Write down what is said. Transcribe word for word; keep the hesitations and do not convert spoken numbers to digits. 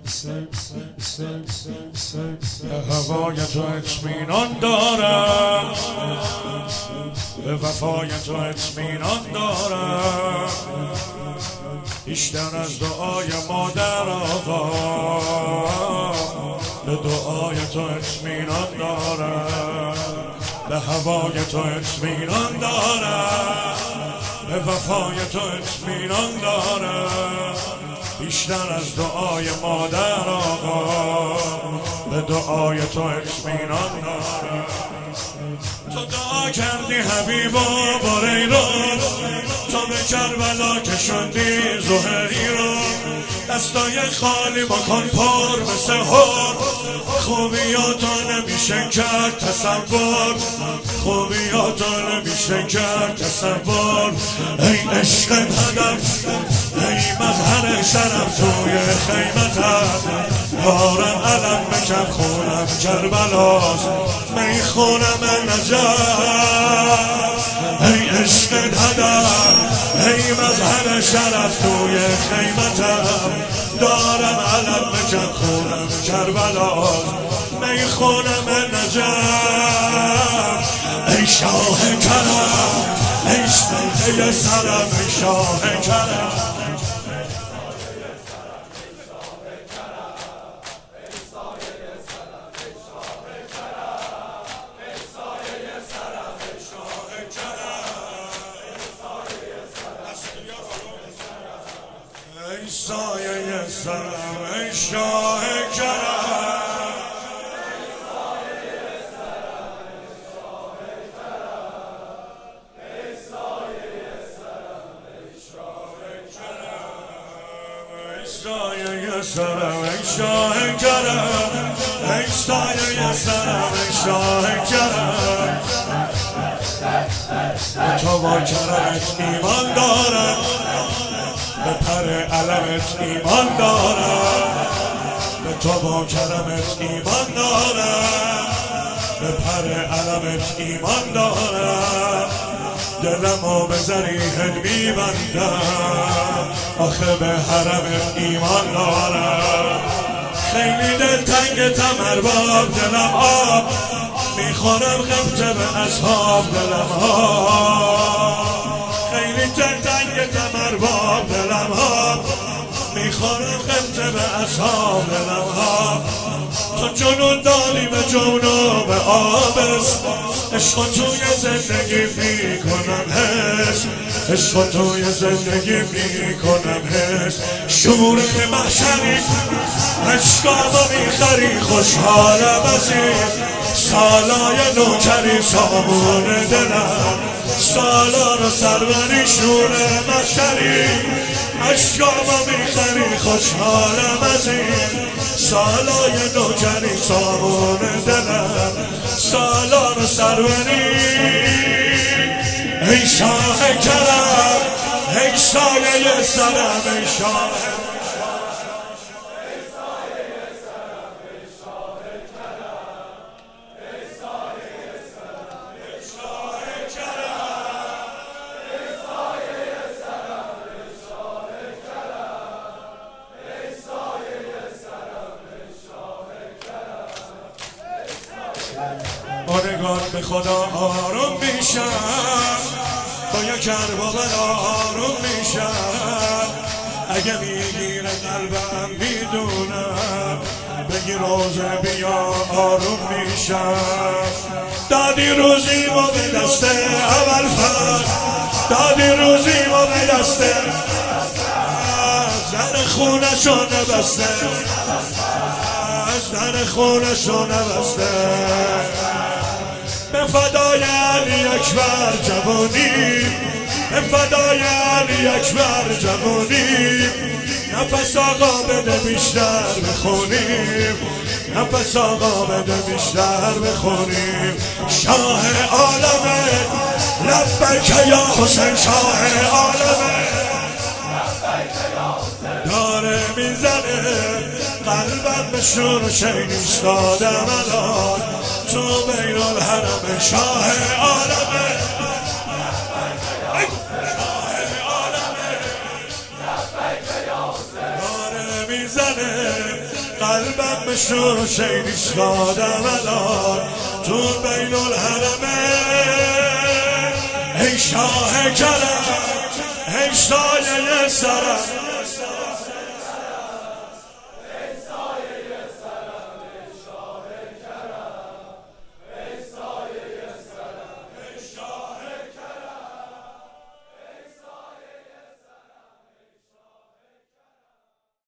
به هوای تو اطمینان دارم، به وفای تو اطمینان دارم، بیشتر از دعای مادر آقا به دعای تو اطمینان دارم، به هوای تو اطمینان دارم، به وفای تو اطمینان دارم، بیشتر از دعای مادر آقا به دعای تو اطمینان دارم. تو دعا کردی حبیبا با ریران، تو به کربلا کشوندی زهری رو، دستای خالی بکن پر مثل هر، خوبیاتو نمیشه کرد تصور، خوبیاتو نمیشه کرد تصور. ای عشق هدف، ای مظهر شرف توی خیمتم، دارم علم بکن خونم کربلاست، می خونم نجف. ای عشق هدف، ای مظهر شرف توی خیمتم، دارم علم بکن خونم کربلاست، می خونم نجف. ای شاه کرم، ای سایه سرم، ای شاه کرم، ای سایه سرم، ای شاه کرم، ای سایه سرم، ای شاه کرم، ای سایه سرم، ای شاه کرم. به تو با کرمت ایمان دارم، به پر علمت ایمان دارم، به تو با کرمت ایمان دارم، به پر علمت ایمان دارم، دلمو به زریحت میبندم، آخه به حرمت ایمان دارم. خیلی دلتنگتم ارباب، دلم آب میخورم غبطه به اصحاب، دلم آب. خیلی دلتنگتم ارباب، دلم آب میخورم غبطه به اصحاب، دلم آب. تو جنون داری به جنوب آبست، عشق توی زندگی میکنم حس، عشق توی زندگی میکنم حس. شور محشری عشقامو میخری، خوشحالم عزیز، سالای نوکری سامون دلم، سالار سروری شور محشری، عشقامو میخری، خوشحالم عزیز، سالای نوکری سامون دلم، سالار سروری. ای شاه کرم، ای سایه سرم، ای شاه آرگان به خدا آروم میشم، با یک کربلا آروم میشم، اگه میگیره قلبم میدونم، بگی روزه بیا آروم میشم. دادی روزی ما به دست اول فرد، دادی روزی ما به دست زن خونشو نبسته، زن خونشو نبسته. به فدای علی اکبر جوانی، به فدای علی اکبر جوانی، نفس آقا بده بیشتر بخونیم، نفس آقا بده بیشتر بخونیم. شاه عالمه لبیک یا حسین، شاه عالمه داره میزنه، قلبم به شور و شین ایستادم الان تو بین الحرم. شاه عالمه، شاه عالمه داره میزنه، قلبم بشو شیدی سادم الان تو بین الحرمه ای شاه کرم ای سایه سرم